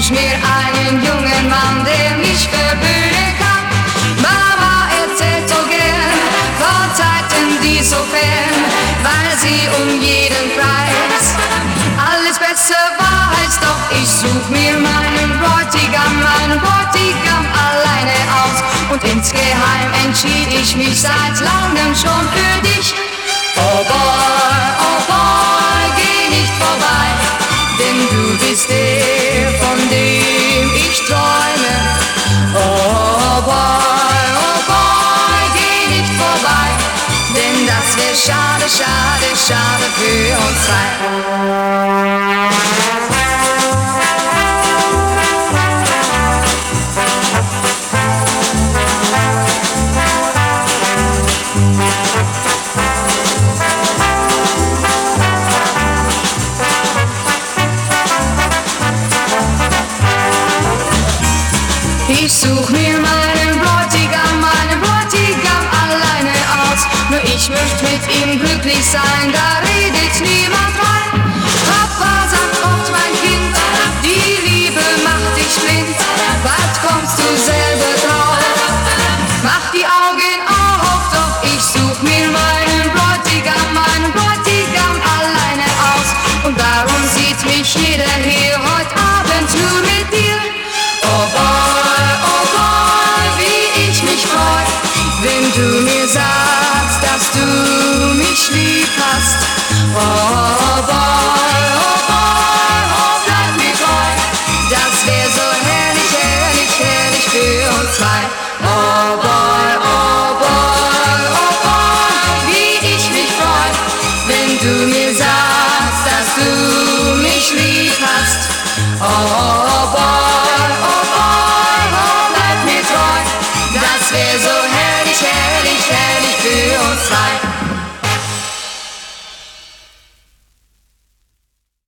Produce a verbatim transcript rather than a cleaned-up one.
wünsch mir einen jungen Mann, der mich verwöhnen kann. Mama erzählt so gern von Zeiten, die so fern, weil sie um jeden Preis alles besser weiß. Doch ich such mir meinen Bräutigam, meinen Bräutigam alleine aus. Und insgeheim entschied ich mich seit langem schon für dich. Oh boy, oh boy, geh nicht vorbei, denn du bist der, von dem ich träume. Oh boy, oh boy, geh nicht vorbei, denn das wär schade, schade, schade für uns zwei. Ich such mir meinen Bräutigam, meinen Bräutigam alleine aus. Nur ich möcht mit ihm glücklich sein, da redet niemand rein. Papa sagt oft, mein Kind, die Liebe macht dich blind. Bald kommst du selber drauf, mach die Augen auf. Doch ich such mir meinen Bräutigam, meinen Bräutigam alleine aus. Und darum sieht mich jeder hier heut Abend nur mit dir. Oh boy, oh boy, wie ich mich freu, wenn du mir sagst, dass du mich lieb hast. Oh boy, oh boy, oh bleib mir treu, das wär so herrlich, herrlich, herrlich für uns zwei. Oh boy, oh boy, oh boy, wie ich mich freu, wenn du mir sagst, dass du mich lieb hast. Oh boy, das wär so herrlich, herrlich, herrlich für uns zwei.